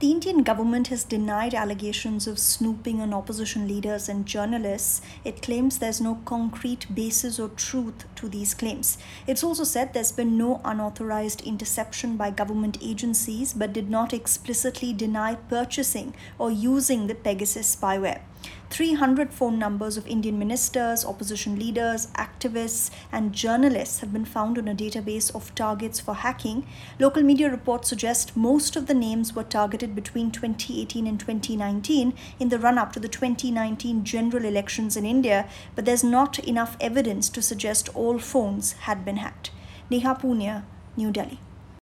The Indian government has denied allegations of snooping on opposition leaders and journalists. It claims there's no concrete basis or truth to these claims. It's also said there's been no unauthorized interception by government agencies, but did not explicitly deny purchasing or using the Pegasus spyware. 300 phone numbers of Indian ministers, opposition leaders, activists, and journalists have been found on a database of targets for hacking. Local media reports suggest most of the names were targeted between 2018 and 2019 in the run up to the 2019 general elections in India, but there's not enough evidence to suggest all phones had been hacked. Neha Punia, New Delhi.